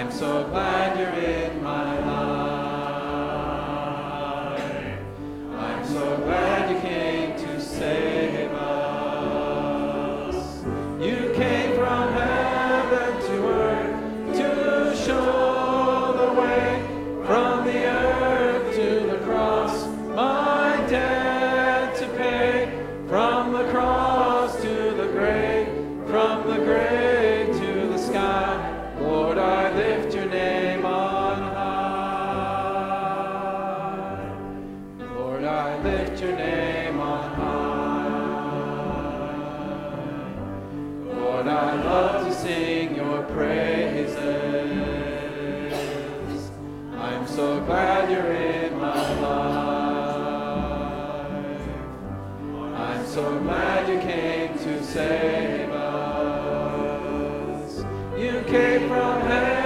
I'm so glad you're in my life. I'm so glad you came to save us. You came from heaven to earth to show the way, from the earth to the cross, my debt to pay, from the cross to the grave, from the grave to the sky. Lord, I lift your name on high. Lord, I lift your name on high. Lord, I love to sing your praises. I'm so glad you're in my life. I'm so glad you came to save us. You came from heaven